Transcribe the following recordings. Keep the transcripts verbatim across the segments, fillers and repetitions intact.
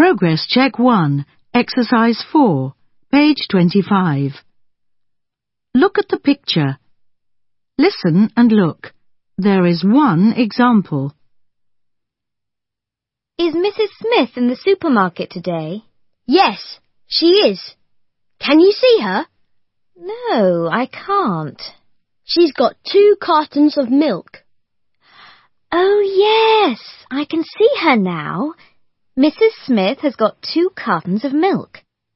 Progress Check one, Exercise four, page twenty-five. Look at the picture. Listen and look. There is one example. Is Missus Smith in the supermarket today? Yes, she is. Can you see her? No, I can't. She's got two cartons of milk. Oh, yes, I can see her now. Missus Smith has got two cartons of milk.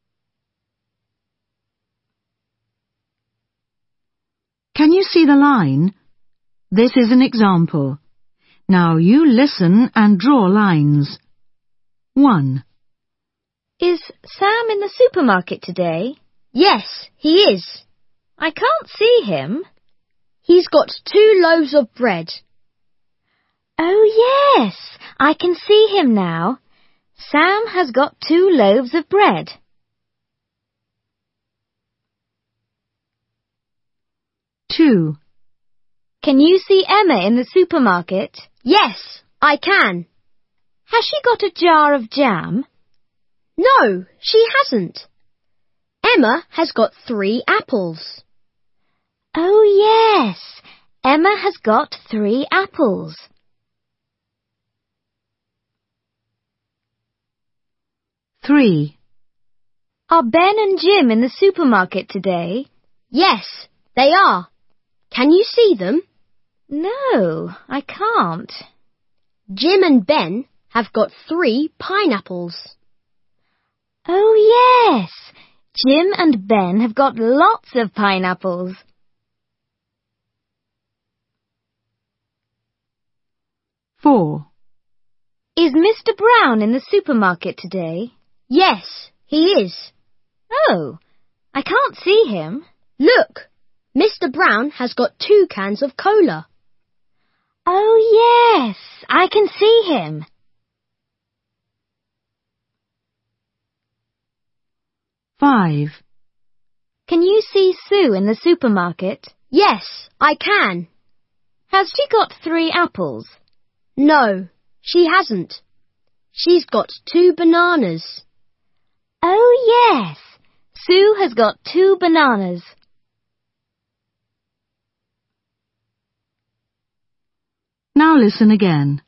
Can you see the line? This is an example. Now you listen and draw lines. one. Is Sam in the supermarket today? Yes, he is. I can't see him. He's got two loaves of bread. Oh, yes, I can see him now. Sam has got two loaves of bread. two. Can you see Emma in the supermarket? Yes, I can. Has she got a jar of jam? No, she hasn't. Emma has got three apples. Oh, yes, Emma has got three apples. three. Are Ben and Jim in the supermarket today? Yes, they are. Can you see them? No, I can't. Jim and Ben have got three pineapples. Oh, yes, Jim and Ben have got lots of pineapples. four. Is Mister Brown in the supermarket today? Yes, he is. Oh, I can't see him. Look, Mister Brown has got two cans of cola. Oh, yes, I can see him. five. Can you see Sue in the supermarket? Yes, I can. Has she got three apples? No, she hasn't. She's got two bananas. Oh, yes, Sue has got two bananas. Now listen again.